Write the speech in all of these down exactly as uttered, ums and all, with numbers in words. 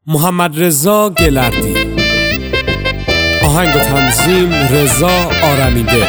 محمدرضا گلردی. آهنگ و تنظیم رضا آرمیده.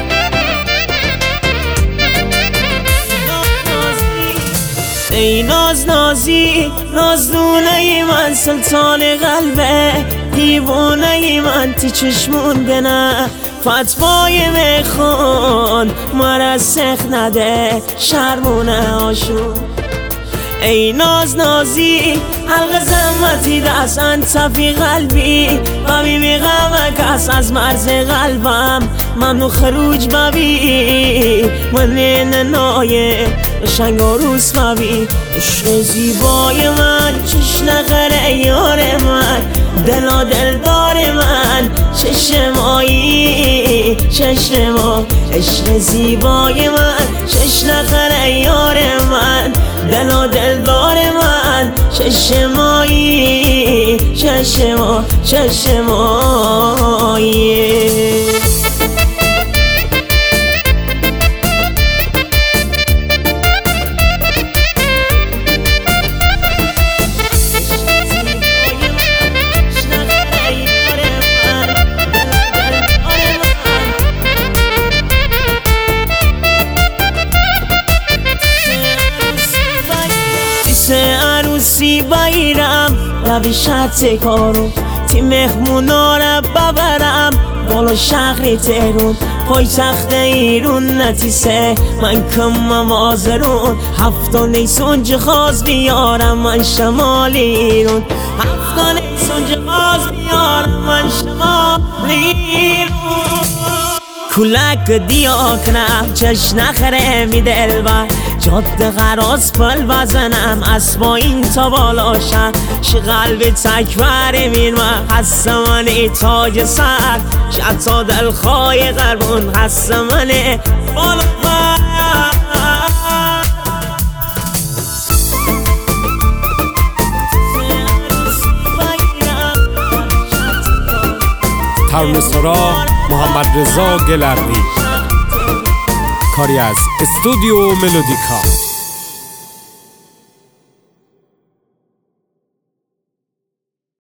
ای ناز نازی نازدونه من، سلطان قلبه دیوانه من، تی چشمون بنه فتوای میخون مرا سخ نده شرمونه آشون. ای ناز نازی حلق زمتی دست انت فی قلبی و می میغم کس از مرز قلبم ممنو خروج ببی من ننای شنگ و روس ببی. عشق زیبای من چش نخره یار من، دل و دلدار من چشمایی چشما. عشق زیبای من چش نخره یار من، دل و دلدار من چشمایی چشما چشمایی. عروسی بایرم لبی شط کارو، تی مهمونا را ببرم بالا شهر تهرون، پای تخت ایرون نتیسه من کم موازرون. هفتا نیسون جخاز بیارم من شمال ایرون، هفتا نیسون جخاز بیارم من شمال ایرون. کلک دیا کنم چش نخره می دلبر، جاده غراز پل بزنم از پایین تا بالا شن، شی قلب تکبر میر من حس منه تاج سر، شد تا دلخواه قربون حس منه بالا بر. ترانه سرا محمدرضا گلردی، کاری از استودیو ملودیکا.